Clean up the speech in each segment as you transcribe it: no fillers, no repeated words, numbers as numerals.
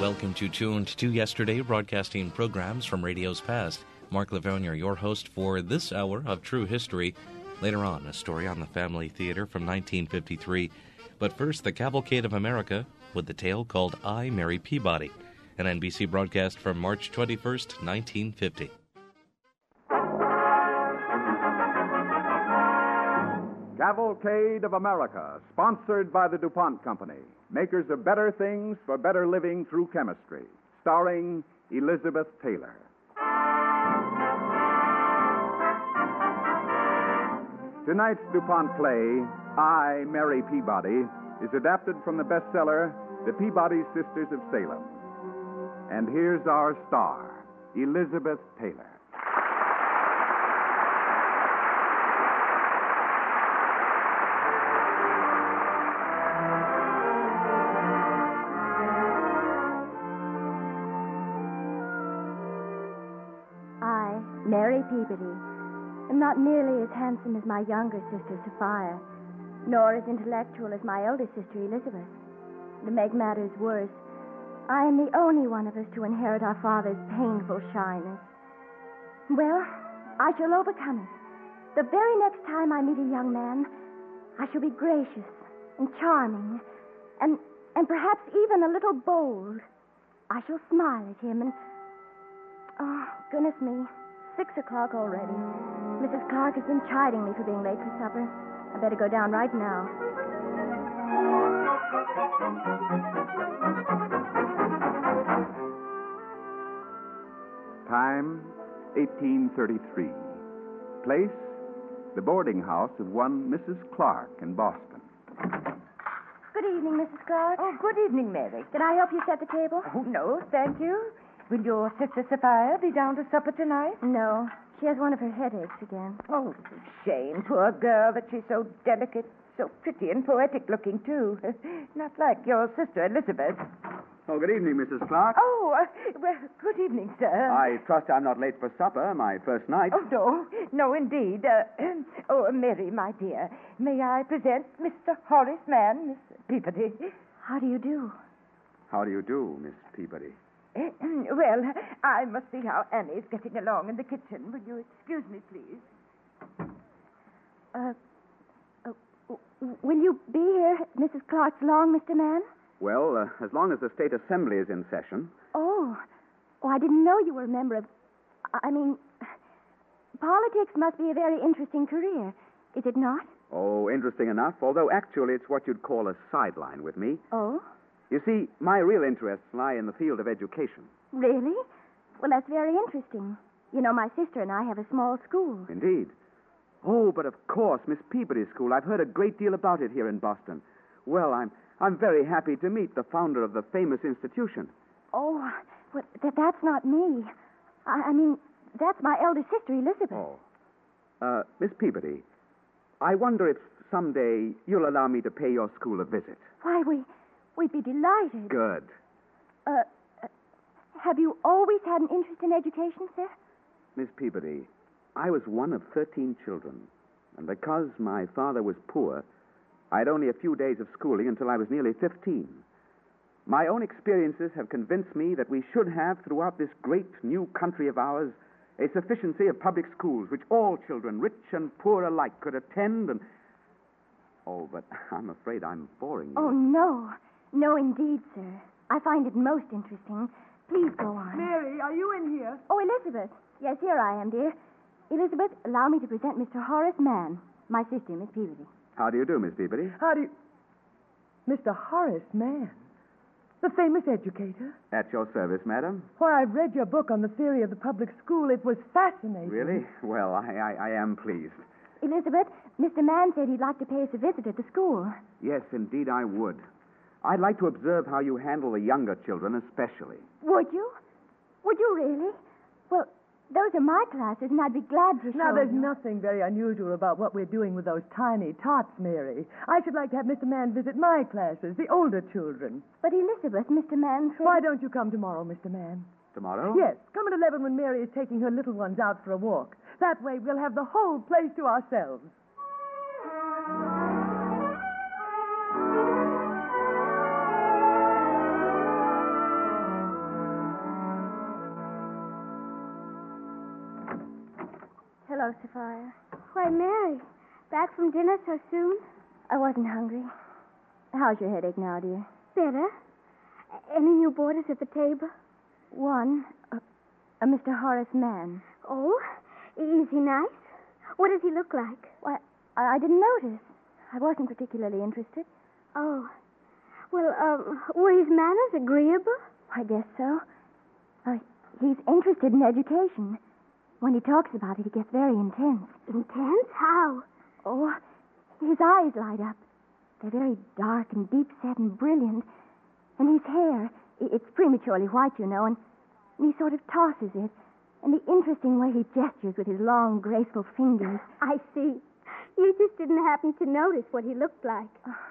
Welcome to Tuned to Yesterday, broadcasting programs from radio's past. Mark Lavergne, your host for this hour of True History. Later on, a story on the Family Theater from 1953. But first, the Cavalcade of America with the tale called I, Mary Peabody, an NBC broadcast from March 21st, 1950. Cavalcade of America, sponsored by the DuPont Company, makers of better things for better living through chemistry, starring Elizabeth Taylor. Tonight's DuPont play, I, Mary Peabody, is adapted from the bestseller, The Peabody Sisters of Salem. And here's our star, Elizabeth Taylor. Mary Peabody. I'm not nearly as handsome as my younger sister, Sophia, nor as intellectual as my elder sister, Elizabeth. To make matters worse, I am the only one of us to inherit our father's painful shyness. Well, I shall overcome it. The very next time I meet a young man, I shall be gracious and charming and perhaps even a little bold. I shall smile at him and... Oh, goodness me. 6 o'clock already. Mrs. Clark has been chiding me for being late for supper. I better go down right now. Time, 1833. Place, the boarding house of one Mrs. Clark in Boston. Good evening, Mrs. Clark. Oh, good evening, Mary. Did I help you set the table? Oh, no, thank you. Will your sister Sophia be down to supper tonight? No. She has one of her headaches again. Oh, shame. Poor girl, that she's so delicate, so pretty and poetic looking, too. Not like your sister Elizabeth. Oh, good evening, Mrs. Clark. Oh, well, good evening, sir. I trust I'm not late for supper, my first night. Oh, no. No, indeed. Mary, my dear, may I present Mr. Horace Mann, Miss Peabody? How do you do? How do you do, Miss Peabody? Well, I must see how Annie's getting along in the kitchen. Will you excuse me, please? Will you be here, Mrs. Clark's long, Mr. Mann? Well, as long as the State Assembly is in session. Oh, I didn't know you were a member of... politics must be a very interesting career, is it not? Oh, interesting enough, although actually it's what you'd call a sideline with me. Oh? You see, my real interests lie in the field of education. Really? Well, that's very interesting. You know, my sister and I have a small school. Indeed. Oh, but of course, Miss Peabody's school. I've heard a great deal about it here in Boston. Well, I'm very happy to meet the founder of the famous institution. Oh, well, that's not me. I mean, that's my elder sister, Elizabeth. Oh. Miss Peabody, I wonder if someday you'll allow me to pay your school a visit. Why, we'd be delighted. Good. Have you always had an interest in education, sir? Miss Peabody, I was one of 13 children. And because my father was poor, I had only a few days of schooling until I was nearly 15. My own experiences have convinced me that we should have, throughout this great new country of ours, a sufficiency of public schools which all children, rich and poor alike, could attend and... Oh, but I'm afraid I'm boring you. Oh, no. No, indeed, sir. I find it most interesting. Please go on. Mary, are you in here? Oh, Elizabeth. Yes, here I am, dear. Elizabeth, allow me to present Mr. Horace Mann, my sister, Miss Peabody. How do you do, Miss Peabody? How do you... Mr. Horace Mann, the famous educator? At your service, madam. Why, I've read your book on the theory of the public school. It was fascinating. Really? Well, I am pleased. Elizabeth, Mr. Mann said he'd like to pay us a visit at the school. Yes, indeed I would. I'd like to observe how you handle the younger children especially. Would you? Would you really? Well, those are my classes, and I'd be glad to show Now, there's you. nothing very unusual about what we're doing with those tiny tots, Mary. I should like to have Mr. Mann visit my classes, the older children. But Elizabeth, Mr. Mann said... Why don't you come tomorrow, Mr. Mann? Tomorrow? Yes, come at 11 when Mary is taking her little ones out for a walk. That way we'll have the whole place to ourselves. Hello, Sophia. Why, Mary, back from dinner so soon? I wasn't hungry. How's your headache now, dear? Better. Any new boarders at the table? One, a Mr. Horace Mann. Oh, is he nice? What does he look like? Why, I didn't notice. I wasn't particularly interested. Oh. Well, were his manners agreeable? I guess so. He's interested in education. When he talks about it, he gets very intense. Intense? How? Oh, his eyes light up. They're very dark and deep-set and brilliant. And his hair, it's prematurely white, you know, and he sort of tosses it. And the interesting way he gestures with his long, graceful fingers. I see. You just didn't happen to notice what he looked like.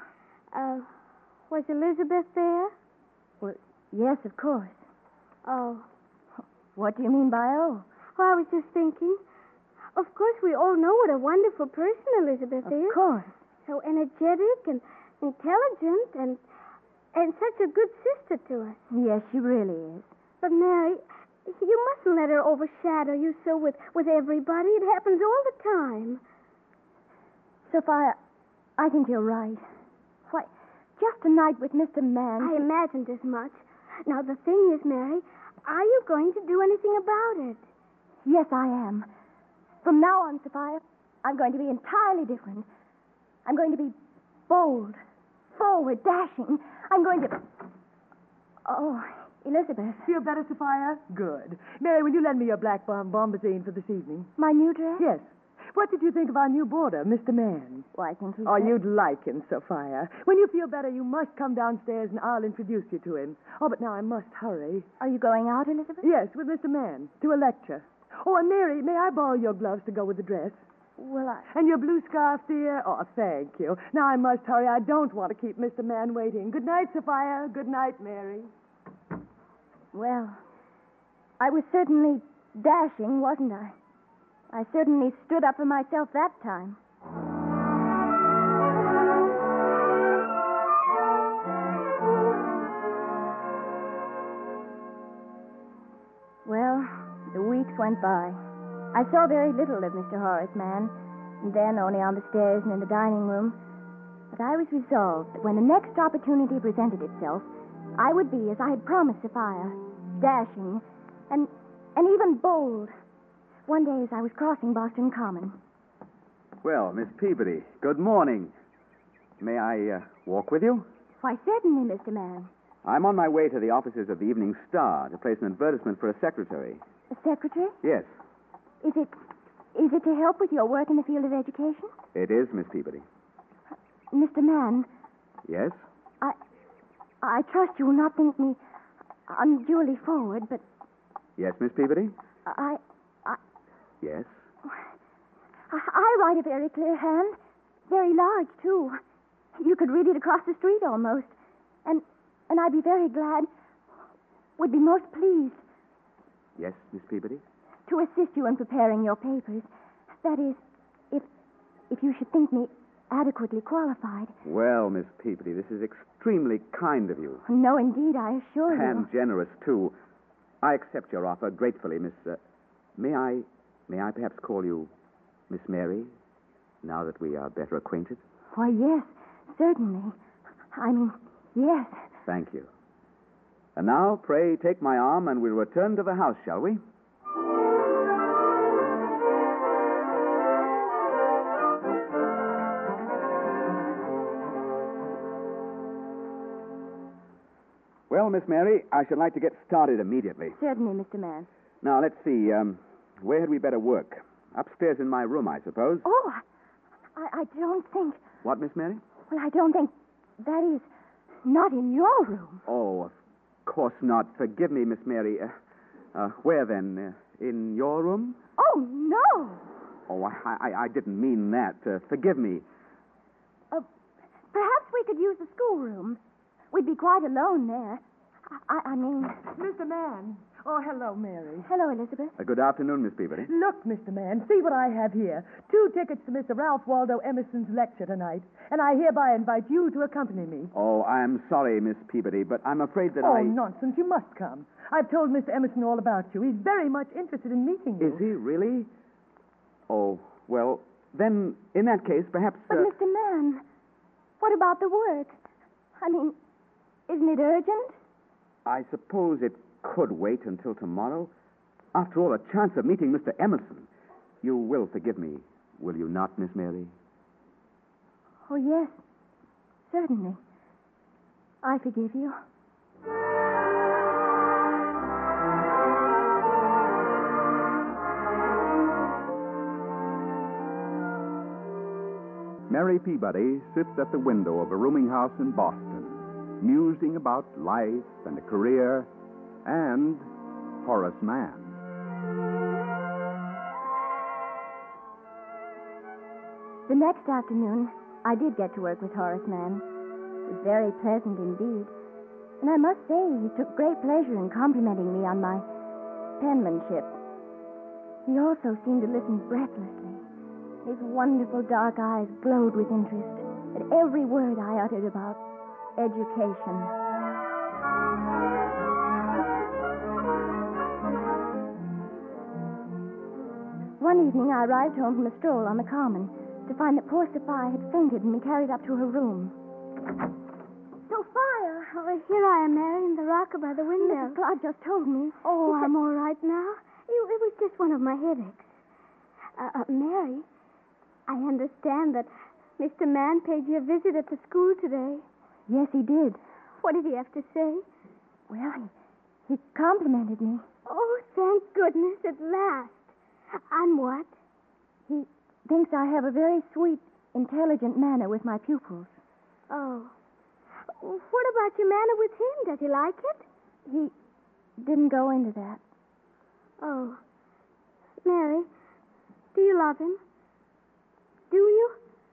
Was Elizabeth there? Well, yes, of course. Oh. What do you mean by oh? Well, I was just thinking. Of course, we all know what a wonderful person Elizabeth is. Of course. So energetic and intelligent and such a good sister to us. Yes, she really is. But, Mary, you mustn't let her overshadow you so with everybody. It happens all the time. Sophia, I think you're right. Why, just a night with Mr. Mann. I imagined as much. Now, the thing is, Mary, are you going to do anything about it? Yes, I am. From now on, Sophia, I'm going to be entirely different. I'm going to be bold, forward, dashing. I'm going to... Oh, Elizabeth. Feel better, Sophia? Good. Mary, will you lend me your black bombazine for this evening? My new dress? Yes. What did you think of our new boarder, Mr. Mann? Well, I think he's... Oh, you'd like him, Sophia. When you feel better, you must come downstairs and I'll introduce you to him. Oh, but now I must hurry. Are you going out, Elizabeth? Yes, with Mr. Mann, to a lecture. Oh, and Mary, may I borrow your gloves to go with the dress? Well, And your blue scarf, dear? Oh, thank you. Now I must hurry. I don't want to keep Mr. Mann waiting. Good night, Sophia. Good night, Mary. Well, I was certainly dashing, wasn't I? I certainly stood up for myself that time. Well, the weeks went by. I saw very little of Mr. Horace Mann, and then only on the stairs and in the dining room. But I was resolved that when the next opportunity presented itself, I would be, as I had promised Sophia, dashing and even bold. One day as I was crossing Boston Common. Well, Miss Peabody, good morning. May I walk with you? Why, certainly, Mr. Mann. I'm on my way to the offices of the Evening Star to place an advertisement for a secretary. A secretary? Yes, Is it to help with your work in the field of education? it is, Miss Peabody. Mr. Mann, Yes? I trust you will not think me unduly forward, but Yes, Miss Peabody? Yes? I write a very clear hand. Very large, too. You could read it across the street almost. And I'd be very glad, would be most pleased Yes, Miss Peabody? to assist you in preparing your papers. That is, if you should think me adequately qualified. Well, Miss Peabody, this is extremely kind of you. No, indeed, I assure you. And generous, too. I accept your offer gratefully, Miss... May I perhaps call you Miss Mary, now that we are better acquainted? Why, yes, certainly. I mean, yes. Thank you. And now, pray take my arm and we'll return to the house, shall we? Well, Miss Mary, I should like to get started immediately. Certainly, Mr. Mann. Now, let's see. Where had we better work? Upstairs in my room, I suppose. Oh, I don't think... What, Miss Mary? Well, I don't think... That is, not in your room. Oh, of course not. Forgive me, Miss Mary. Where then? In your room? Oh, no. Oh, I didn't mean that. Forgive me. Perhaps we could use the schoolroom. We'd be quite alone there. I mean... Mr. Mann. Oh, hello, Mary. Hello, Elizabeth. Good afternoon, Miss Peabody. Look, Mr. Mann, see what I have here. 2 tickets to Mr. Ralph Waldo Emerson's lecture tonight. And I hereby invite you to accompany me. Oh, I'm sorry, Miss Peabody, but I'm afraid that Oh, nonsense. You must come. I've told Mr. Emerson all about you. He's very much interested in meeting you. Is he really? Oh, well, then, in that case, perhaps... But, Mr. Mann, what about the work? I mean, isn't it urgent? I suppose it could wait until tomorrow. After all, a chance of meeting Mr. Emerson. You will forgive me, will you not, Miss Mary? Oh, yes, certainly. I forgive you. Mary Peabody sits at the window of a rooming house in Boston, musing about life and a career and Horace Mann. The next afternoon, I did get to work with Horace Mann. It was very pleasant indeed. And I must say, he took great pleasure in complimenting me on my penmanship. He also seemed to listen breathlessly. His wonderful dark eyes glowed with interest at every word I uttered about education. One evening, I arrived home from a stroll on the common to find that poor Sophia had fainted and been carried up to her room. Sophia! Oh, here I am, Mary, in the rocker by the window. Mrs. Clark just told me. Oh, I'm all right now. It was just one of my headaches. Mary, I understand that Mr. Mann paid you a visit at the school today. Yes, he did. What did he have to say? Well, he complimented me. Oh, thank goodness, at last. On what? He thinks I have a very sweet, intelligent manner with my pupils. Oh. What about your manner with him? Does he like it? He didn't go into that. Oh. Mary, do you love him? Do you?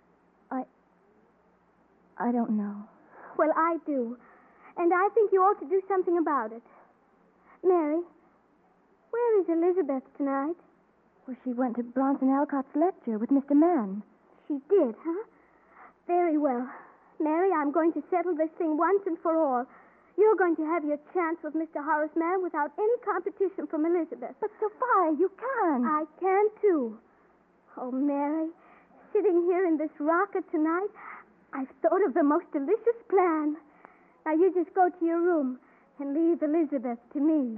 I don't know. Well, I do. And I think you ought to do something about it. Mary, where is Elizabeth tonight? Well, she went to Bronson Alcott's lecture with Mr. Mann. She did, huh? Very well. Mary, I'm going to settle this thing once and for all. You're going to have your chance with Mr. Horace Mann without any competition from Elizabeth. But, Sophia, you can't. I can, too. Oh, Mary, sitting here in this rocker tonight, I've thought of the most delicious plan. Now, you just go to your room and leave Elizabeth to me.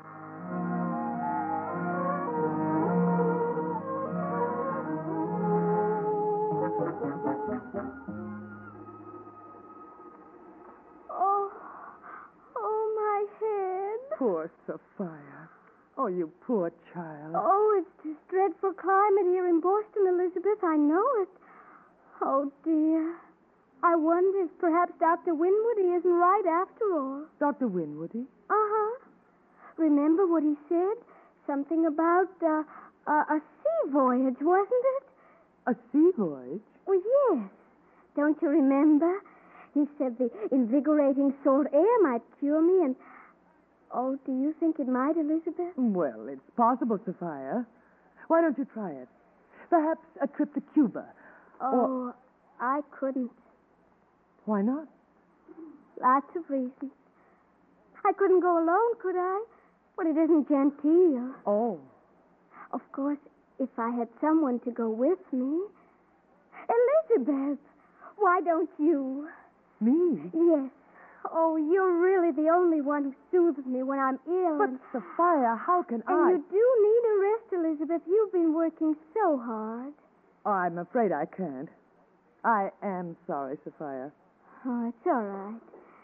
Oh, my head. Poor Sophia. Oh, you poor child. Oh, it's this dreadful climate here in Boston, Elizabeth. I know it. Oh, dear. I wonder if perhaps Dr. Winwoody isn't right after all. Dr. Winwoody? Uh-huh. Remember what he said? Something about a sea voyage, wasn't it? A sea voyage? Well, yes. Don't you remember? He said the invigorating salt air might cure me and... Oh, do you think it might, Elizabeth? Well, it's possible, Sophia. Why don't you try it? Perhaps a trip to Cuba. Oh, I couldn't. Why not? Lots of reasons. I couldn't go alone, could I? Well, it isn't genteel. Oh. Of course, if I had someone to go with me. Elizabeth, why don't you? Me? Yes. Oh, you're really the only one who soothes me when I'm ill. But, Sophia, how can and I... you do need a rest, Elizabeth. You've been working so hard. Oh, I'm afraid I can't. I am sorry, Sophia. Oh, it's all right.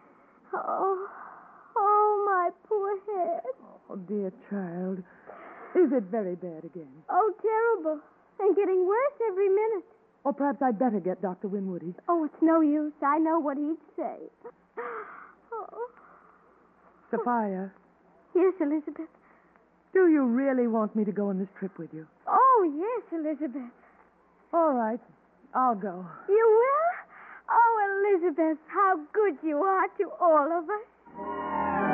Oh, my poor head. Oh, dear child. Is it very bad again? Oh, terrible. And getting worse every minute. Or perhaps I'd better get Dr. Winwoody. Oh, it's no use. I know what he'd say. Oh. Sophia. Yes, Elizabeth? Do you really want me to go on this trip with you? Oh, yes, Elizabeth. All right. I'll go. You will? Oh, Elizabeth, how good you are to all of us.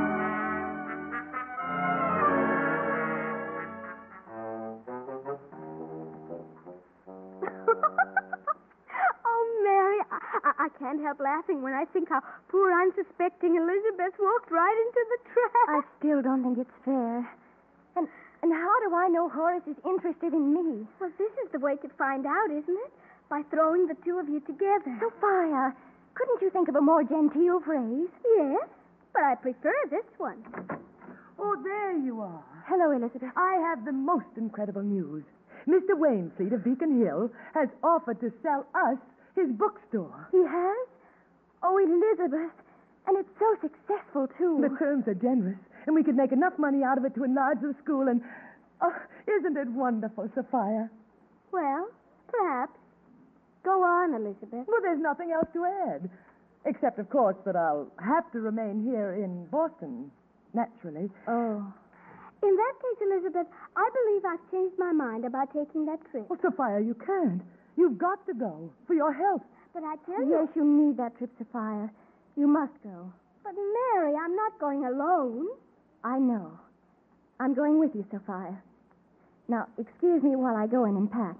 Oh, Mary, I can't help laughing when I think how poor unsuspecting Elizabeth walked right into the trap. I still don't think it's fair. And And how do I know Horace is interested in me? Well, this is the way to find out, isn't it? By throwing the two of you together. Sophia, couldn't you think of a more genteel phrase? Yes, but I prefer this one. Oh, there you are. Hello, Elizabeth. I have the most incredible news. Mr. Wainfleet of Beacon Hill has offered to sell us his bookstore. He has? Oh, Elizabeth. And it's so successful, too. The terms are generous, and we could make enough money out of it to enlarge the school, and... Oh, isn't it wonderful, Sophia? Well, perhaps. Go on, Elizabeth. Well, there's nothing else to add. Except, of course, that I'll have to remain here in Boston, naturally. Oh. In that case, Elizabeth, I believe I've changed my mind about taking that trip. Oh, Sophia, you can't. You've got to go, for your health. But I tell you... Yes, you need that trip, Sophia. You must go. But, Mary, I'm not going alone. I know. I'm going with you, Sophia. Now, excuse me while I go in and pack.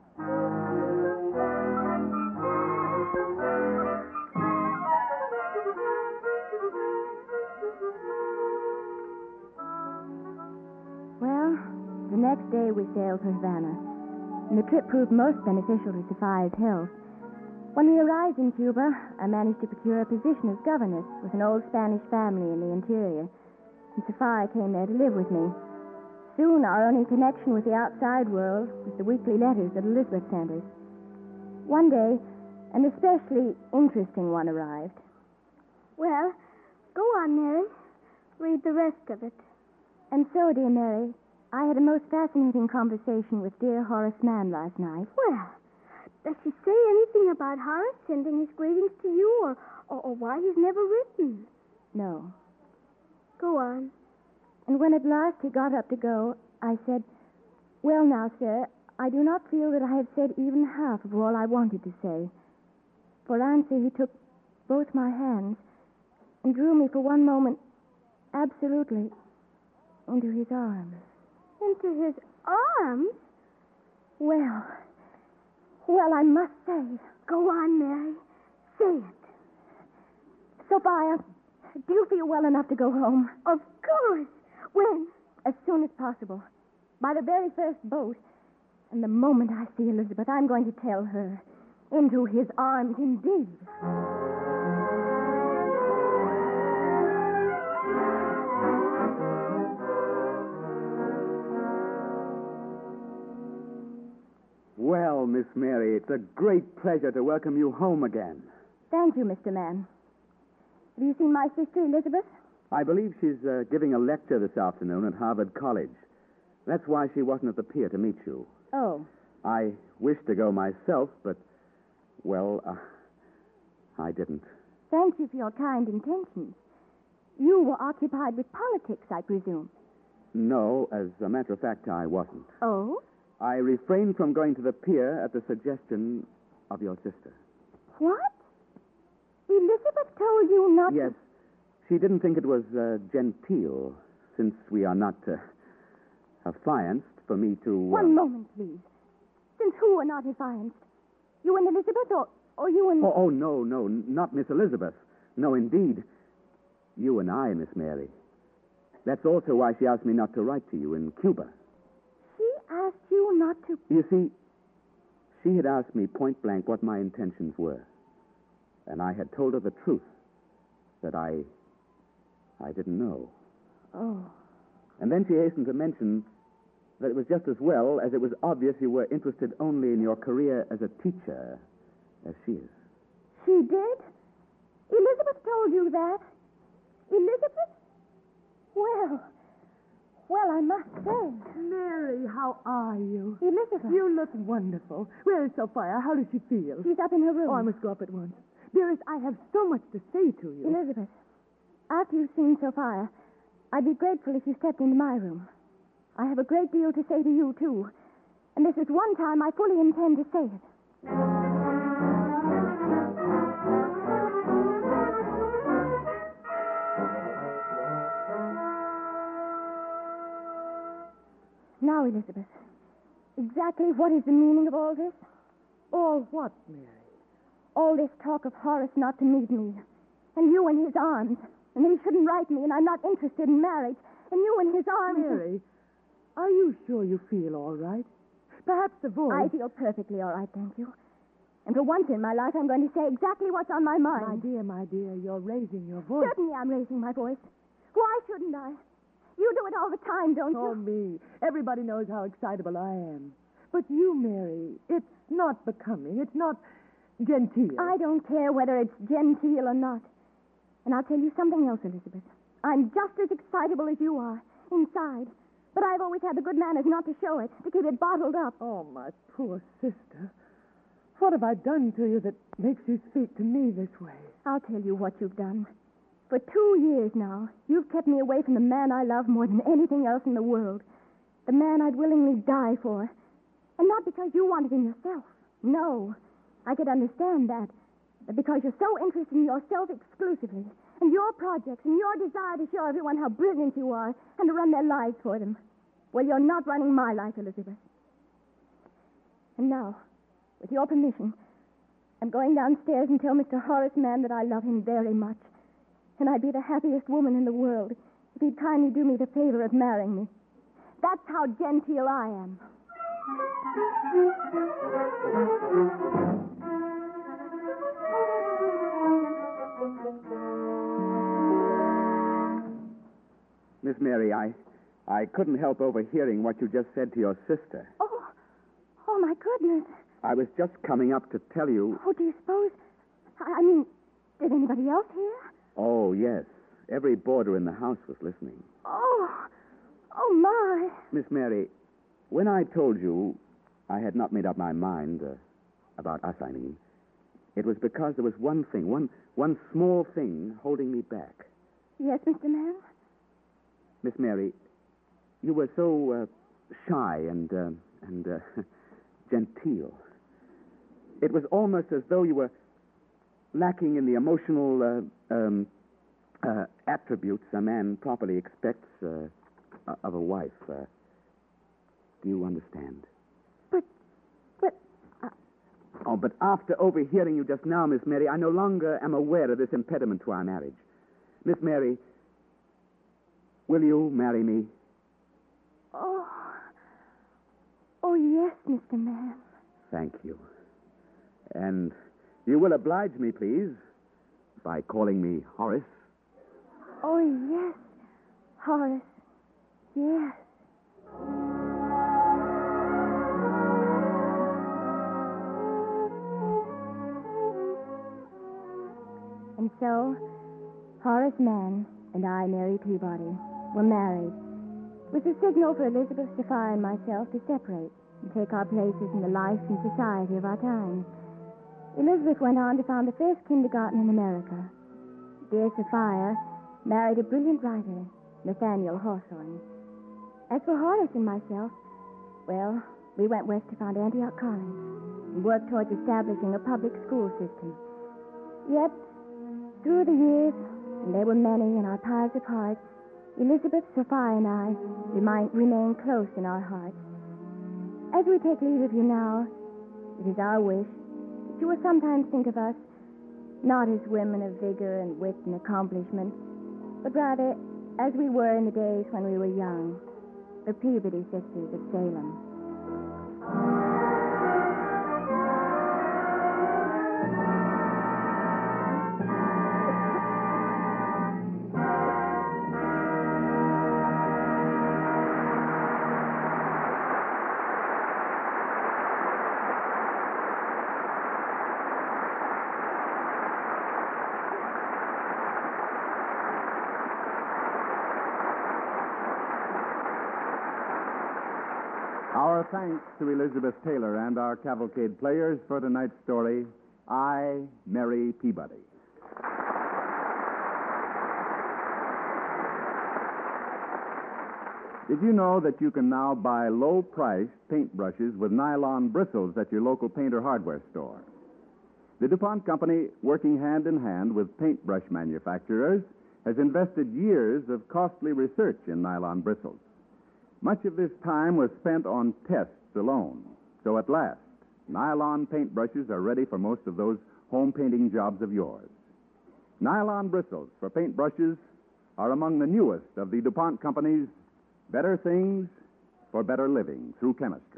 Well, the next day we sailed for Havana, and the trip proved most beneficial to Sophia's health. When we arrived in Cuba, I managed to procure a position as governess with an old Spanish family in the interior, and Sophia came there to live with me. Soon, our only connection with the outside world was the weekly letters that Elizabeth sent us. One day, an especially interesting one arrived. Well, go on, Mary. Read the rest of it. And so, dear Mary, I had a most fascinating conversation with dear Horace Mann last night. Well, does she say anything about Horace sending his greetings to you, or why he's never written? No. Go on. And when at last he got up to go, I said, "Well now, sir, I do not feel that I have said even half of all I wanted to say." For answer, he took both my hands and drew me for one moment absolutely into his arms. Into his arms? Well, I must say. Go on, Mary. Say it. Sophia, do you feel well enough to go home? Of course. When? As soon as possible. By the very first boat. And the moment I see Elizabeth, I'm going to tell her. Into his arms, indeed. Well, Miss Mary, it's a great pleasure to welcome you home again. Thank you, Mr. Mann. Have you seen my sister, Elizabeth? I believe she's giving a lecture this afternoon at Harvard College. That's why she wasn't at the pier to meet you. Oh. I wished to go myself, but, I didn't. Thank you for your kind intentions. You were occupied with politics, I presume. No, as a matter of fact, I wasn't. Oh? I refrained from going to the pier at the suggestion of your sister. What? Elizabeth told you not Yes. She didn't think it was genteel, since we are not affianced, for me to... One moment, please. Since who are not affianced? You and Elizabeth, or you and... Oh, no, not Miss Elizabeth. No, indeed. You and I, Miss Mary. That's also why she asked me not to write to you in Cuba. She asked you not to... You see, she had asked me point blank what my intentions were. And I had told her the truth, that I didn't know. Oh. And then she hastened to mention that it was just as well as it was obvious you were interested only in your career as a teacher, as she is. She did? Elizabeth told you that? Elizabeth? Well, I must say. Mary, how are you? Elizabeth. You look wonderful. Where is Sophia? How does she feel? She's up in her room. Oh, I must go up at once. Dearest, I have so much to say to you. Elizabeth, after you've seen Sophia, I'd be grateful if you stepped into my room. I have a great deal to say to you, too. And this is one time I fully intend to say it. Now, Elizabeth, exactly what is the meaning of all this? All what, Mary? All this talk of Horace not to meet me, and you in his arms, and that he shouldn't write me, and I'm not interested in marriage, and you in his arms. Mary, Are you sure you feel all right? Perhaps the voice... I feel perfectly all right, thank you. And for once in my life, I'm going to say exactly what's on my mind. My dear, you're raising your voice. Certainly I'm raising my voice. Why shouldn't I? You do it all the time, don't Oh, you? me. Everybody knows how excitable I am. But you, Mary, it's not becoming. It's not genteel. I don't care whether it's genteel or not. And I'll tell you something else, Elizabeth. I'm just as excitable as you are, inside. But I've always had the good manners not to show it, to keep it bottled up. Oh, my poor sister. What have I done to you that makes you speak to me this way? I'll tell you what you've done. For 2 years now, you've kept me away from the man I love more than anything else in the world. The man I'd willingly die for. And not because you wanted him yourself. No, I could understand that. But because you're so interested in yourself exclusively, and your projects, and your desire to show everyone how brilliant you are, and to run their lives for them. Well, you're not running my life, Elizabeth. And now, with your permission, I'm going downstairs and tell Mr. Horace Mann that I love him very much. And I'd be the happiest woman in the world if he'd kindly do me the favor of marrying me. That's how genteel I am. Miss Mary, I couldn't help overhearing what you just said to your sister. Oh, my goodness. I was just coming up to tell you... Oh, do you suppose... I mean, did anybody else hear? Oh, yes. Every boarder in the house was listening. Oh, my. Miss Mary, when I told you I had not made up my mind about us, I mean, it was because there was one thing, one small thing holding me back. Yes, Mr. Mann? Miss Mary, you were so shy and genteel. It was almost as though you were lacking in the emotional attributes a man properly expects of a wife. Do you understand? But... Oh, but after overhearing you just now, Miss Mary, I no longer am aware of this impediment to our marriage. Miss Mary, will you marry me? Oh, yes, Mr. Mann. Thank you. And you will oblige me, please, by calling me Horace. Oh, yes, Horace. Yes. And so, Horace Mann and I, Mary Peabody, were married. It was a signal for Elizabeth, Sophia, and myself to separate and take our places in the life and society of our time. Elizabeth went on to found the first kindergarten in America. Dear Sophia married a brilliant writer, Nathaniel Hawthorne. As for Horace and myself, well, we went west to found Antioch College and worked towards establishing a public school system. Yet, through the years, and they were many and our paths apart, Elizabeth, Sophia, and I remain close in our hearts. As we take leave of you now, it is our wish that you will sometimes think of us not as women of vigor and wit and accomplishment, but rather as we were in the days when we were young, the Peabody sisters of Salem. Our thanks to Elizabeth Taylor and our cavalcade players for tonight's story, I, Mary Peabody. Did you know that you can now buy low-priced paintbrushes with nylon bristles at your local paint or hardware store? The DuPont Company, working hand in hand with paintbrush manufacturers, has invested years of costly research in nylon bristles. Much of this time was spent on tests alone. So at last, nylon paintbrushes are ready for most of those home painting jobs of yours. Nylon bristles for paintbrushes are among the newest of the DuPont Company's better things for better living through chemistry.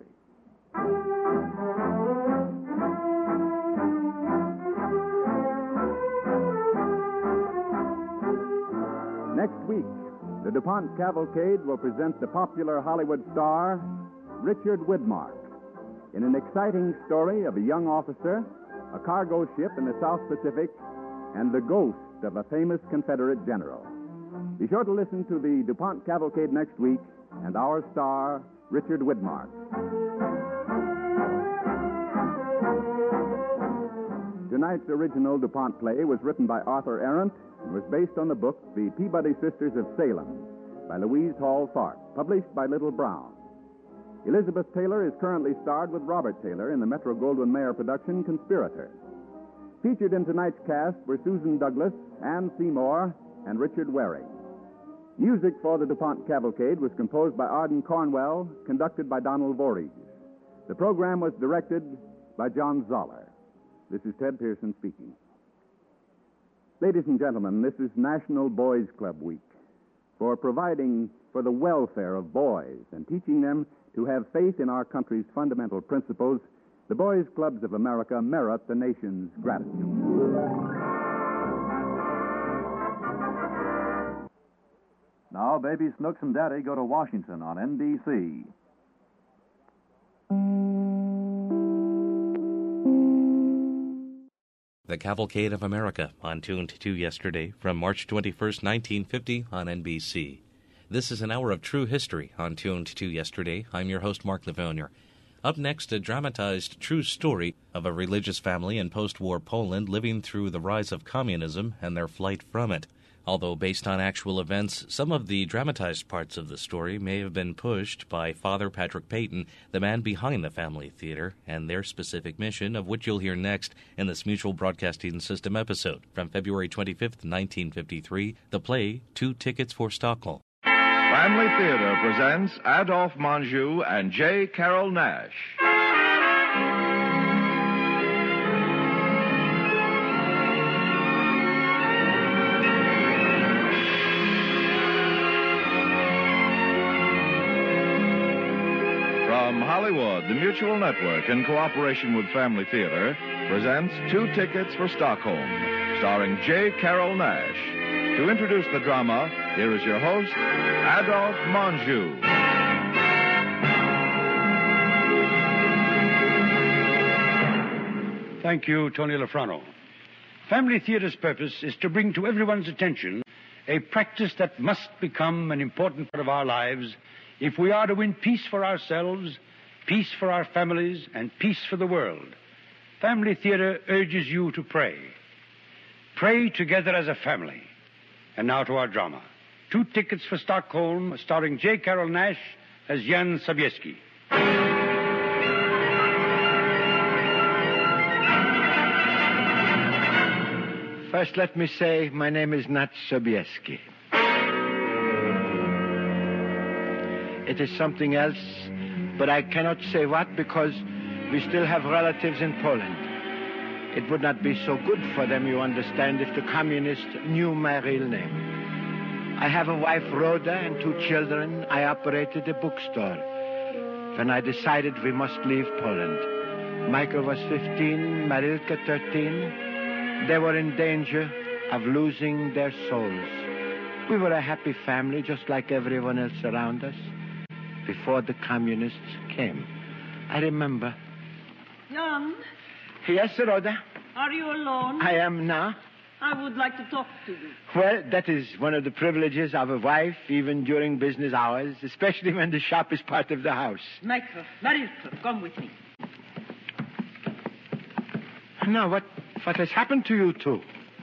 Next week, the DuPont Cavalcade will present the popular Hollywood star, Richard Widmark, in an exciting story of a young officer, a cargo ship in the South Pacific, and the ghost of a famous Confederate general. Be sure to listen to the DuPont Cavalcade next week and our star, Richard Widmark. Tonight's original DuPont play was written by Arthur Arendt and was based on the book The Peabody Sisters of Salem by Louise Hall Tharp, published by Little Brown. Elizabeth Taylor is currently starred with Robert Taylor in the Metro-Goldwyn-Mayer production Conspirator. Featured in tonight's cast were Susan Douglas, Ann Seymour, and Richard Waring. Music for the DuPont Cavalcade was composed by Arden Cornwell, conducted by Donald Voorhees. The program was directed by John Zoller. This is Ted Pearson speaking. Ladies and gentlemen, this is National Boys Club Week. For providing for the welfare of boys and teaching them to have faith in our country's fundamental principles, the Boys Clubs of America merit the nation's gratitude. Now, Baby Snooks and Daddy go to Washington on NBC. The Cavalcade of America on Tuned to Yesterday from March 21st, 1950 on NBC. This is an hour of true history on Tuned to Yesterday. I'm your host, Mark Livonia. Up next, a dramatized true story of a religious family in post-war Poland living through the rise of communism and their flight from it. Although based on actual events, some of the dramatized parts of the story may have been pushed by Father Patrick Peyton, the man behind the Family Theater, and their specific mission, of which you'll hear next in this Mutual Broadcasting System episode. From February 25th, 1953, the play, 2 Tickets for Stockholm. Family Theater presents Adolphe Menjou and J. Carrol Naish. From Hollywood, the Mutual Network, in cooperation with Family Theater, presents 2 Tickets for Stockholm, starring J. Carrol Naish. To introduce the drama, here is your host, Adolphe Menjou. Thank you, Tony Lafrano. Family Theater's purpose is to bring to everyone's attention a practice that must become an important part of our lives if we are to win peace for ourselves, peace for our families, and peace for the world. Family Theater urges you to pray. Pray together as a family. And now to our drama. 2 Tickets for Stockholm, starring J. Carrol Naish as Jan Sobieski. First, let me say my name is not Sobieski. It is something else, but I cannot say what because we still have relatives in Poland. It would not be so good for them, you understand, if the communists knew my real name. I have a wife, Rhoda, and 2 children. I operated a bookstore. When I decided we must leave Poland, Michael was 15, Marilka 13. They were in danger of losing their souls. We were a happy family, just like everyone else around us, before the communists came. I remember. Jan? Yes, Rhoda? Are you alone? I am now. I would like to talk to you. Well, that is one of the privileges of a wife, even during business hours, especially when the shop is part of the house. Michael, Marilka, come with me. Now, what has happened to you two?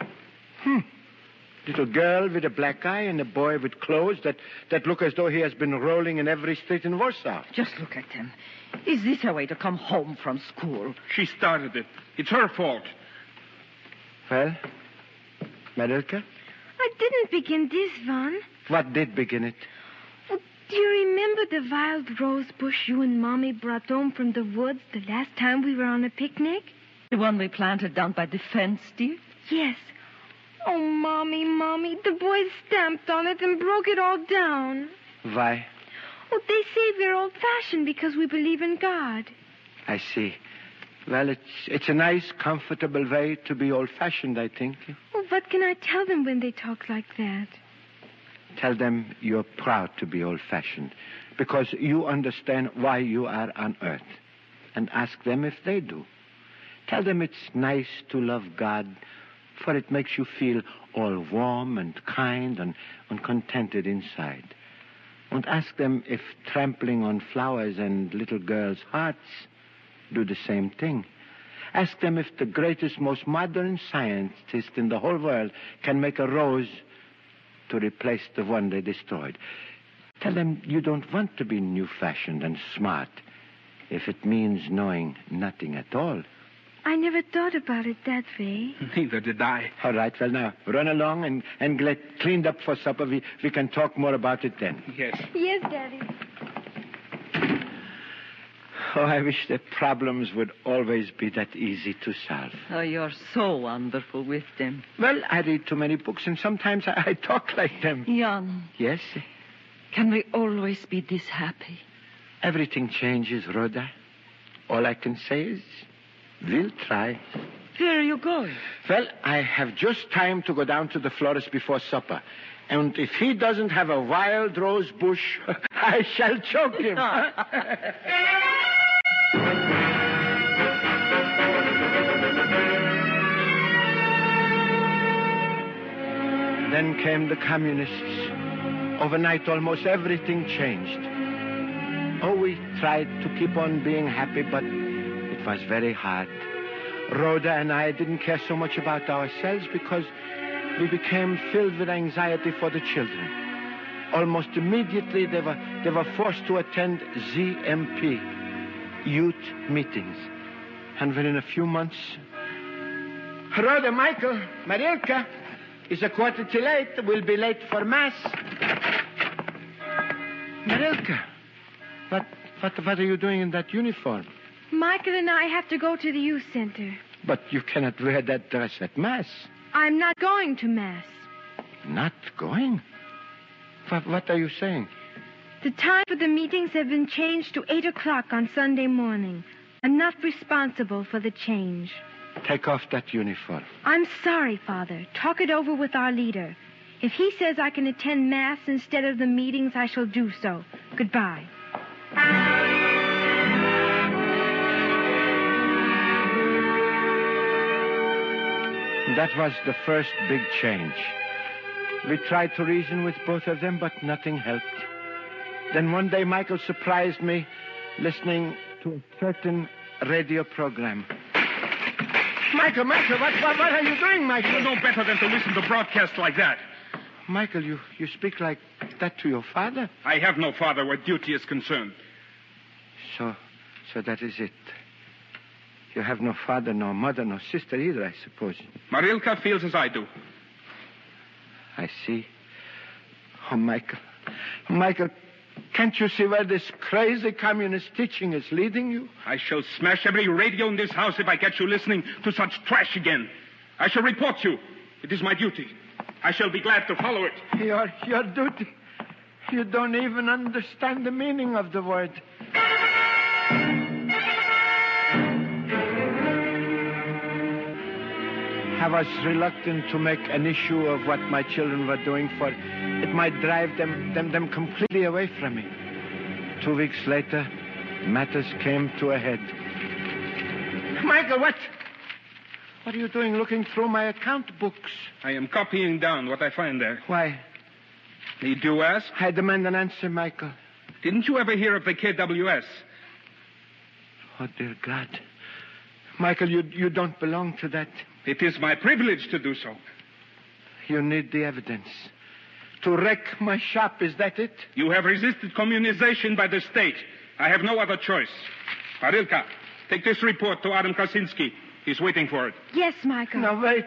Little girl with a black eye and a boy with clothes that look as though he has been rolling in every street in Warsaw. Just look at them. Is this a way to come home from school? She started it. It's her fault. Well, Marilka? I didn't begin this one. What did begin it? Oh, do you remember the wild rose bush you and Mommy brought home from the woods the last time we were on a picnic? The one we planted down by the fence, dear? Yes. Oh, Mommy, the boys stamped on it and broke it all down. Why? Oh, they say we're old-fashioned because we believe in God. I see. Well, it's a nice, comfortable way to be old-fashioned, I think. Well, what can I tell them when they talk like that? Tell them you're proud to be old-fashioned because you understand why you are on earth. And ask them if they do. Tell them it's nice to love God, for it makes you feel all warm and kind and contented inside. And ask them if trampling on flowers and little girls' hearts do the same thing. Ask them if the greatest, most modern scientist in the whole world can make a rose to replace the one they destroyed. Tell them you don't want to be new-fashioned and smart if it means knowing nothing at all. I never thought about it that way. Neither did I. All right, well, now, run along and get cleaned up for supper. We can talk more about it then. Yes. Yes, Daddy. Oh, I wish the problems would always be that easy to solve. Oh, you're so wonderful with them. Well, I read too many books, and sometimes I talk like them. Jan. Yes? Can we always be this happy? Everything changes, Rhoda. All I can say is, we'll try. Where are you going? Well, I have just time to go down to the florist before supper. And if he doesn't have a wild rose bush, I shall choke him. Then came the communists. Overnight, almost everything changed. Oh, we tried to keep on being happy, but it was very hard. Rhoda and I didn't care so much about ourselves because we became filled with anxiety for the children. Almost immediately, they were forced to attend ZMP, youth meetings. And within a few months... Rhoda, Michael, Marilka, it's 8:45. We'll be late for Mass. Marilka, what are you doing in that uniform? Michael and I have to go to the youth center. But you cannot wear that dress at Mass. I'm not going to Mass. Not going? What are you saying? The time for the meetings have been changed to 8 o'clock on Sunday morning. I'm not responsible for the change. Take off that uniform. I'm sorry, Father. Talk it over with our leader. If he says I can attend Mass instead of the meetings, I shall do so. Goodbye. That was the first big change. We tried to reason with both of them, but nothing helped. Then one day, Michael surprised me listening to a certain radio program. Michael, what are you doing, Michael? You know better than to listen to broadcasts like that. Michael, you speak like that to your father? I have no father where duty is concerned. So that is it. You have no father, no mother, no sister either, I suppose. Marilka feels as I do. I see. Oh, Michael, can't you see where this crazy communist teaching is leading you? I shall smash every radio in this house if I catch you listening to such trash again. I shall report you. It is my duty. I shall be glad to follow it. Your duty? You don't even understand the meaning of the word. I was reluctant to make an issue of what my children were doing, for it might drive them completely away from me. 2 weeks later, matters came to a head. Michael, what are you doing looking through my account books? I am copying down what I find there. Why? Need you ask? I demand an answer, Michael. Didn't you ever hear of the KWS? Oh, dear God. Michael, you don't belong to that. It is my privilege to do so. You need the evidence. To wreck my shop, is that it? You have resisted communization by the state. I have no other choice. Marilka, take this report to Adam Krasinski. He's waiting for it. Yes, Michael. Now, wait.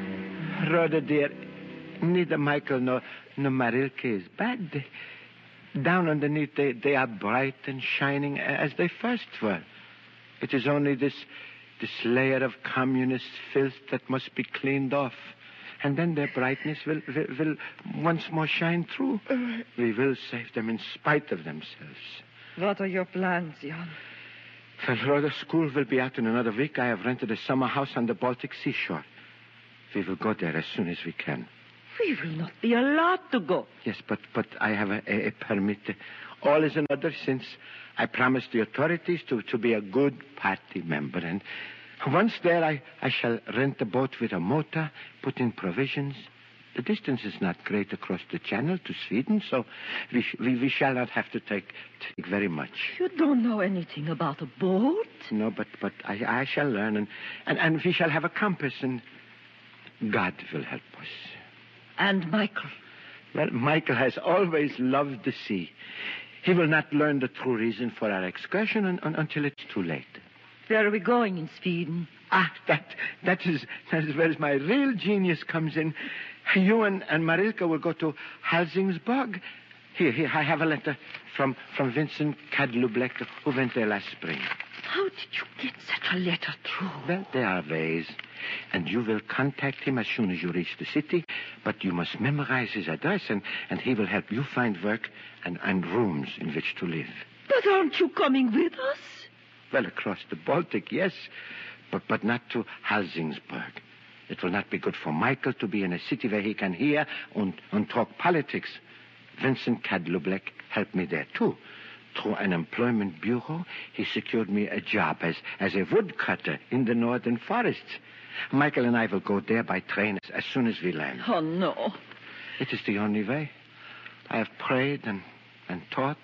Rhoda, dear, neither Michael nor Marilka is bad. Down underneath, they are bright and shining as they first were. It is only this layer of communist filth that must be cleaned off. And then their brightness will once more shine through. We will save them in spite of themselves. What are your plans, Jan? Well, Rhoda, school will be out in another week. I have rented a summer house on the Baltic seashore. We will go there as soon as we can. We will not be allowed to go. Yes, but I have a permit. All is in order since I promised the authorities to be a good party member. And once there, I shall rent a boat with a motor, put in provisions. The distance is not great across the channel to Sweden, so we shall not have to take very much. You don't know anything about a boat? No, but I shall learn, and we shall have a compass, and God will help us. And Michael? Well, Michael has always loved the sea. He will not learn the true reason for our excursion until it's too late. Where are we going in Sweden? That is where my real genius comes in. You and Marilka will go to Helsingborg. Here, I have a letter from Vincent Kadlublek, who went there last spring. How did you get such a letter through? Well, there are ways. And you will contact him as soon as you reach the city. But you must memorize his address, and he will help you find work and rooms in which to live. But aren't you coming with us? Well, across the Baltic, yes. But not to Helsingborg. It will not be good for Michael to be in a city where he can hear and talk politics. Vincent Kadlublek helped me there, too. Through an employment bureau, he secured me a job as a woodcutter in the northern forests. Michael and I will go there by train as soon as we land. Oh, no. It is the only way. I have prayed and taught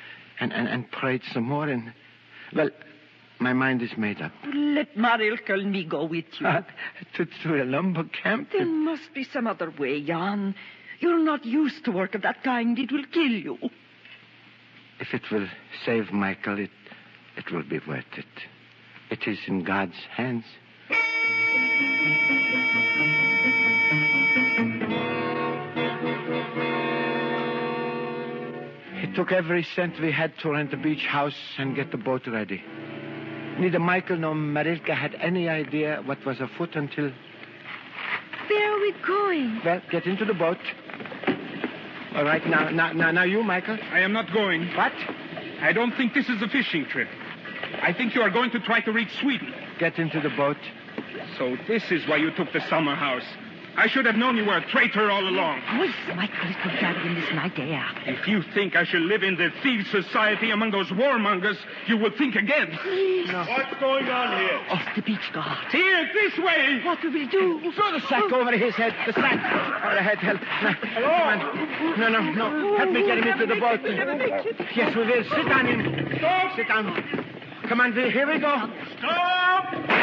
and prayed some more, and, well, my mind is made up. Let Marilka and me go with you. To a lumber camp? There must be some other way, Jan. You're not used to work of that kind. It will kill you. If it will save Michael, it will be worth it. It is in God's hands. It took every cent we had to rent the beach house and get the boat ready. Neither Michael nor Marilka had any idea what was afoot until... Where are we going? Well, get into the boat. All right, now you, Michael. I am not going. What? I don't think this is a fishing trip. I think you are going to try to reach Sweden. Get into the boat. So this is why you took the summer house. I should have known you were a traitor all along. Who is Michael little daddy in this night air? If you think I should live in the thieves' society among those warmongers, you will think again. Please. No. What's going on here? Off the beach guard. Here, this way. What will we do? Throw the sack over his head. The sack. All right, help. Come on. No. Help me get him into the boat. Yes, we will. Sit on him. Stop. Sit down. Come on, here we go. Stop.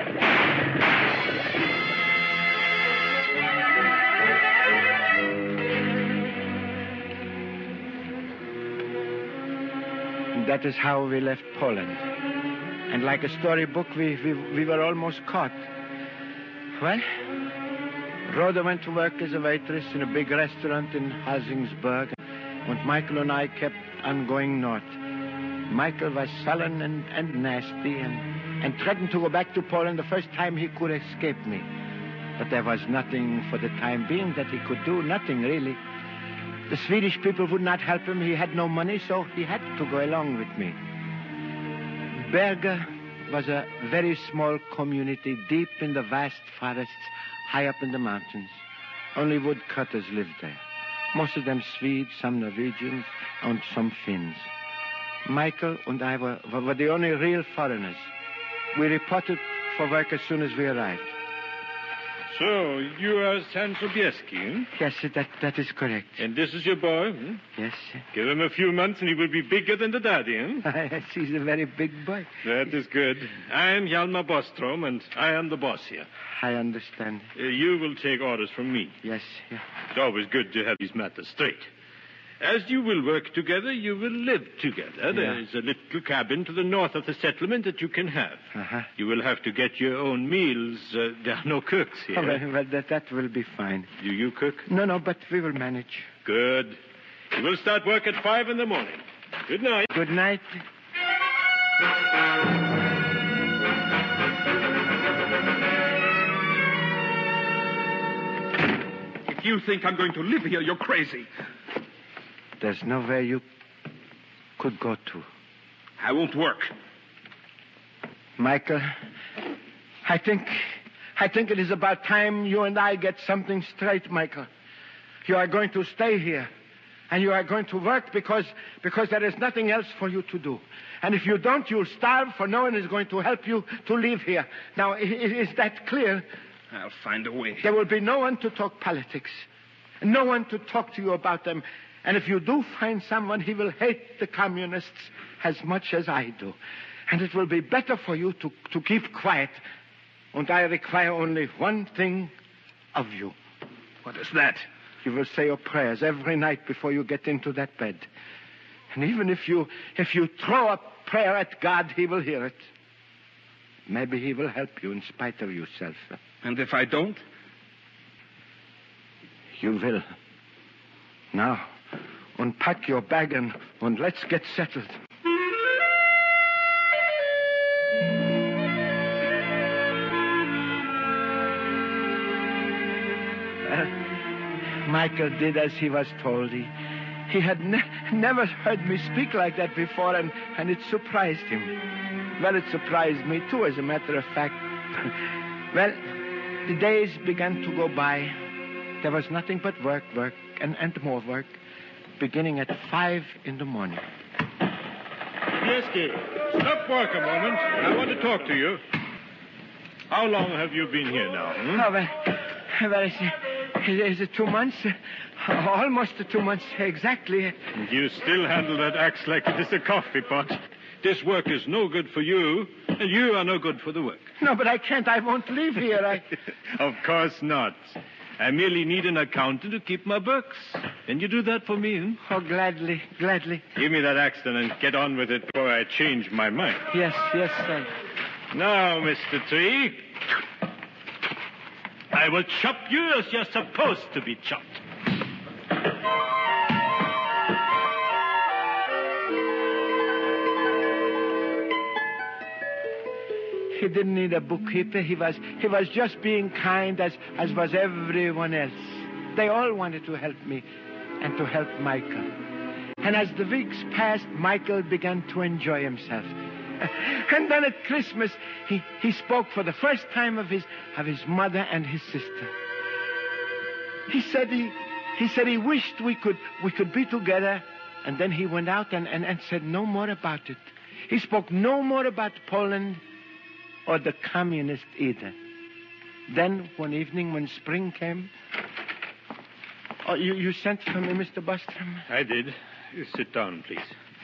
That is how we left Poland. And like a storybook, we were almost caught. Well, Rhoda went to work as a waitress in a big restaurant in Helsingborg, and Michael and I kept on going north. Michael was sullen and nasty and threatened to go back to Poland the first time he could escape me. But there was nothing for the time being that he could do, nothing really. The Swedish people would not help him. He had no money, so he had to go along with me. Berga was a very small community deep in the vast forests, high up in the mountains. Only woodcutters lived there. Most of them Swedes, some Norwegians, and some Finns. Michael and I were the only real foreigners. We reported for work as soon as we arrived. So, you are San Sobieski, Yes, that is correct. And this is your boy, Yes. Give him a few months and he will be bigger than the daddy, Yes, he's a very big boy. That is good. I am Hjalmar Bostrom, and I am the boss here. I understand. You will take orders from me. Yes, yeah. It's always good to have these matters straight. As you will work together, you will live together. There is a little cabin to the north of the settlement that you can have. Uh-huh. You will have to get your own meals. There are no cooks here. Oh, well, that will be fine. Do you cook? No, but we will manage. Good. You will start work at 5 in the morning. Good night. Good night. If you think I'm going to live here, you're crazy. There's nowhere you could go to. I won't work. Michael, I think it is about time you and I get something straight, Michael. You are going to stay here. And you are going to work because there is nothing else for you to do. And if you don't, you'll starve, for no one is going to help you to live here. Now, is that clear? I'll find a way. There will be no one to talk politics. No one to talk to you about them. And if you do find someone, he will hate the communists as much as I do. And it will be better for you to keep quiet. And I require only one thing of you. What is that? You will say your prayers every night before you get into that bed. And even if you throw a prayer at God, he will hear it. Maybe he will help you in spite of yourself. And if I don't? You will. Now, unpack your bag and let's get settled. Michael did as he was told. He had never heard me speak like that before, and it surprised him. Well, it surprised me, too, as a matter of fact. Well, the days began to go by. There was nothing but work, and more work, beginning at 5 in the morning. Sobieski, stop work a moment. I want to talk to you. How long have you been here now? Oh, well, is it 2 months? Almost 2 months, exactly. You still handle that axe like it is a coffee pot. This work is no good for you, and you are no good for the work. No, but I can't. I won't leave here. Of course not. I merely need an accountant to keep my books. Can you do that for me? Oh, gladly. Give me that axe then and get on with it before I change my mind. Yes, sir. Now, Mr. Tree, I will chop you as you're supposed to be chopped. He didn't need a bookkeeper. He was just being kind as was everyone else. They all wanted to help me and to help Michael. And as the weeks passed, Michael began to enjoy himself. And then at Christmas, he spoke for the first time of his mother and his sister. He said he wished we could be together, and then he went out and said no more about it. He spoke no more about Poland or the communists either. Then one evening when spring came... Oh, you sent for me, Mr. Bostrom? I did. You sit down, please.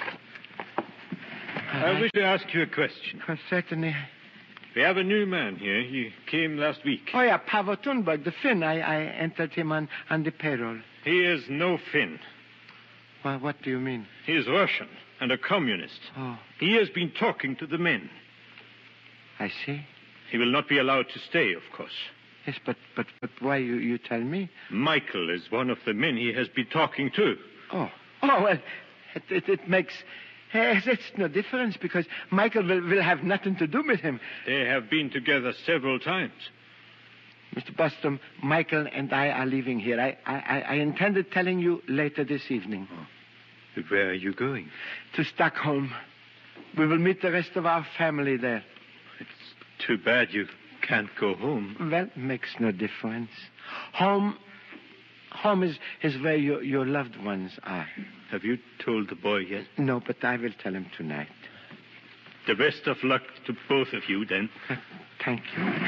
I wish to ask you a question. Oh, certainly. We have a new man here. He came last week. Oh, yeah, Pavel Thunberg, the Finn. I entered him on the payroll. He is no Finn. Well, what do you mean? He is Russian and a communist. Oh. He has been talking to the men. I see. He will not be allowed to stay, of course. Yes, but why you tell me? Michael is one of the men he has been talking to. Oh, well, it makes... It's no difference, because Michael will have nothing to do with him. They have been together several times. Mr. Bostrom, Michael and I are leaving here. I intended telling you later this evening. Oh. But where are you going? To Stockholm. We will meet the rest of our family there. It's too bad you can't go home. Well, makes no difference. Home is where your loved ones are. Have you told the boy yet? No, but I will tell him tonight. The best of luck to both of you, then. Thank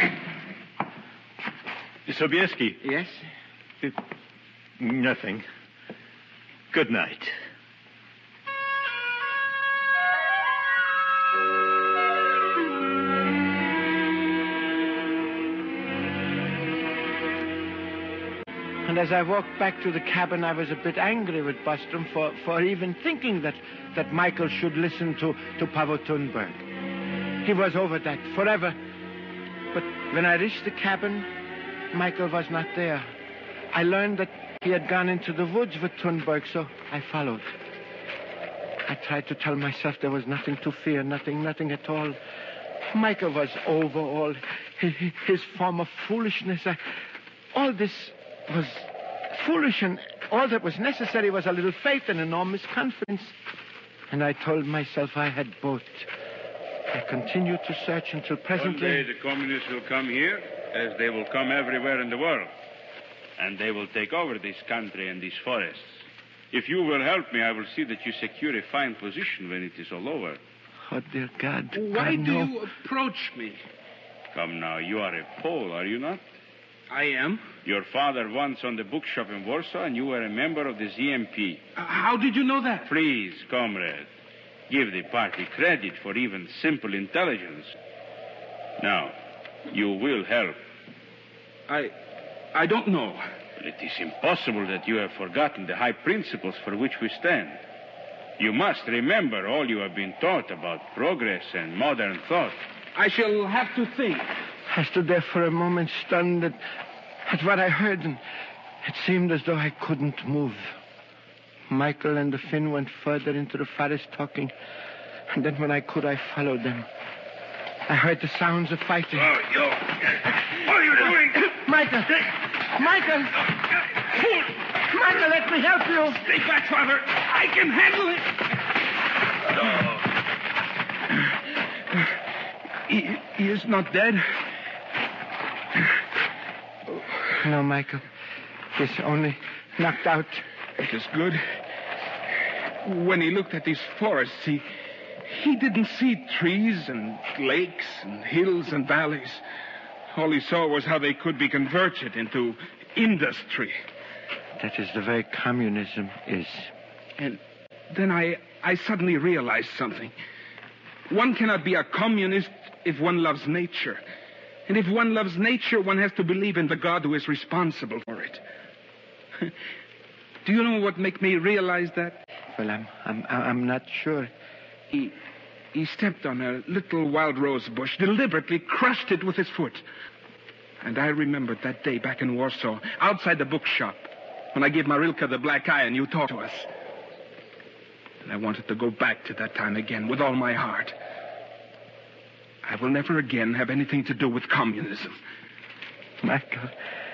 you. Sobieski. Yes? Nothing. Good night. And as I walked back to the cabin, I was a bit angry with Bostrom for even thinking that Michael should listen to Pavel Thunberg. He was over that forever. But when I reached the cabin, Michael was not there. I learned He had gone into the woods with Thunberg, so I followed. I tried to tell myself there was nothing to fear, nothing at all. Michael was over all his form of foolishness. All this was foolish, and all that was necessary was a little faith and enormous confidence. And I told myself I had both. I continued to search until presently... One day the communists will come here, as they will come everywhere in the world. And they will take over this country and these forests. If you will help me, I will see that you secure a fine position when it is all over. Oh, dear God. Why do you approach me? Come now, you are a Pole, are you not? I am. Your father once owned a bookshop in Warsaw, and you were a member of the ZMP. How did you know that? Please, comrade, give the party credit for even simple intelligence. Now, you will help. I don't know. It is impossible that you have forgotten the high principles for which we stand. You must remember all you have been taught about progress and modern thought. I shall have to think. I stood there for a moment, stunned at what I heard, and it seemed as though I couldn't move. Michael and the Finn went further into the forest talking, and then when I could, I followed them. I heard the sounds of fighting. Oh, you! What are you doing? Michael! Michael! Fool! Michael, let me help you! Stay back, Father. I can handle it. He is not dead. No, Michael. He's only knocked out. It is good. When he looked at these forests, he didn't see trees and lakes and hills and valleys. All he saw was how they could be converted into industry. That is the way communism is. And then I suddenly realized something. One cannot be a communist if one loves nature. And if one loves nature, one has to believe in the God who is responsible for it. Do you know what made me realize that? Well, I'm not sure. He stepped on a little wild rose bush, deliberately crushed it with his foot. And I remembered that day back in Warsaw, outside the bookshop, when I gave Marilka the black eye and you talked to us. And I wanted to go back to that time again with all my heart. I will never again have anything to do with communism. Michael,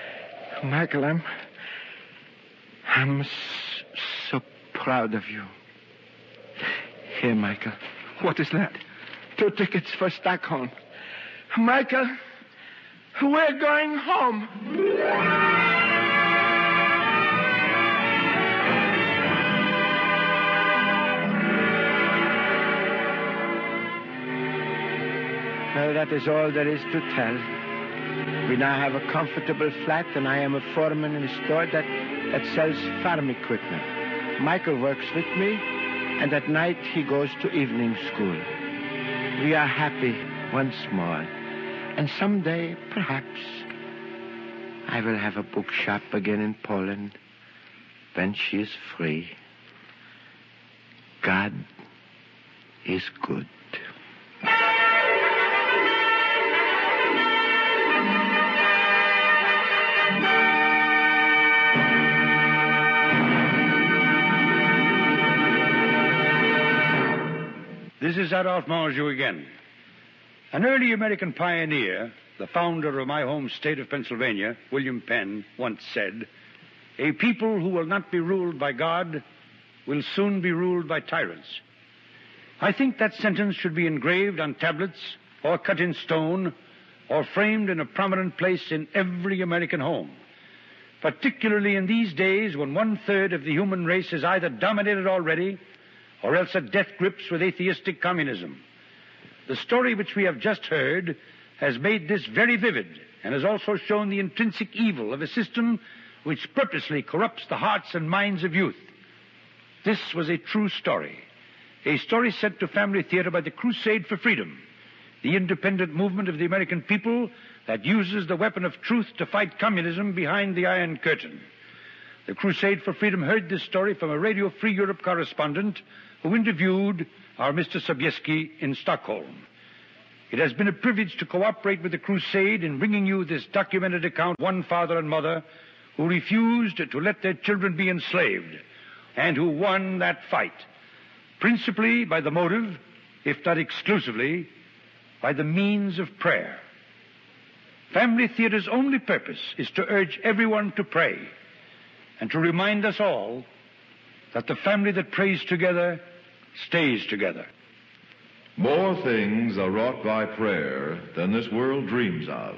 I'm so proud of you. Here, Michael. What is that? 2 tickets for Stockholm. Michael, we're going home. Well, that is all there is to tell. We now have a comfortable flat, and I am a foreman in a store that sells farm equipment. Michael works with me, and at night he goes to evening school. We are happy once more. And someday, perhaps, I will have a bookshop again in Poland when she is free. God is good. This is Adolphe Menjou again. An early American pioneer, the founder of my home state of Pennsylvania, William Penn, once said, "A people who will not be ruled by God will soon be ruled by tyrants." I think that sentence should be engraved on tablets or cut in stone or framed in a prominent place in every American home, particularly in these days when 1/3 of the human race is either dominated already or else at death grips with atheistic communism. The story which we have just heard has made this very vivid and has also shown the intrinsic evil of a system which purposely corrupts the hearts and minds of youth. This was a true story, a story set to family theater by the Crusade for Freedom, the independent movement of the American people that uses the weapon of truth to fight communism behind the Iron Curtain. The Crusade for Freedom heard this story from a Radio Free Europe correspondent who interviewed our Mr. Sobieski in Stockholm. It has been a privilege to cooperate with the Crusade in bringing you this documented account of one father and mother who refused to let their children be enslaved, and who won that fight, principally by the motive, if not exclusively, by the means of prayer. Family Theater's only purpose is to urge everyone to pray and to remind us all that the family that prays together stays together. More things are wrought by prayer than this world dreams of.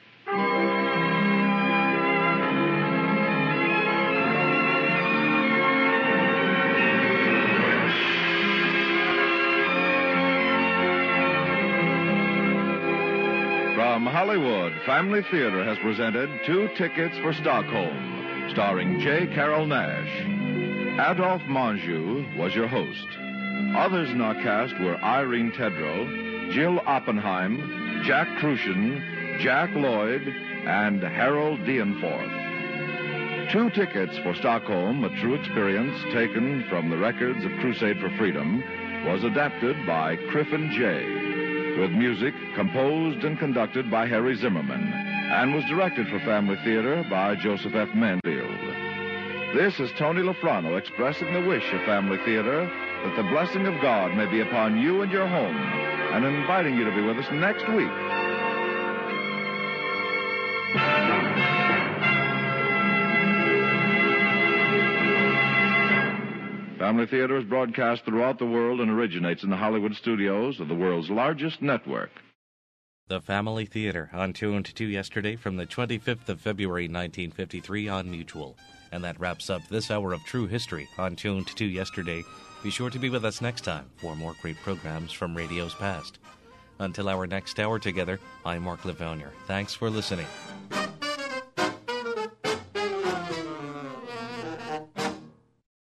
From Hollywood, Family Theater has presented Two Tickets for Stockholm, starring J. Carrol Naish. Adolphe Menjou was your host. Others in our cast were Irene Tedrow, Jill Oppenheim, Jack Crucian, Jack Lloyd, and Harold Dienforth. Two Tickets for Stockholm, a true experience taken from the records of Crusade for Freedom, was adapted by Criffin J., with music composed and conducted by Harry Zimmerman, and was directed for Family Theater by Joseph F. Menfield. This is Tony Lafrano expressing the wish of Family Theater that the blessing of God may be upon you and your home, and inviting you to be with us next week. Family Theater is broadcast throughout the world and originates in the Hollywood studios of the world's largest network. The Family Theater on Tuned to Yesterday from the 25th of February 1953 on Mutual. And that wraps up this hour of True History on Tuned to Yesterday. Be sure to be with us next time for more great programs from radio's past. Until our next hour together, I'm Mark Livounier. Thanks for listening.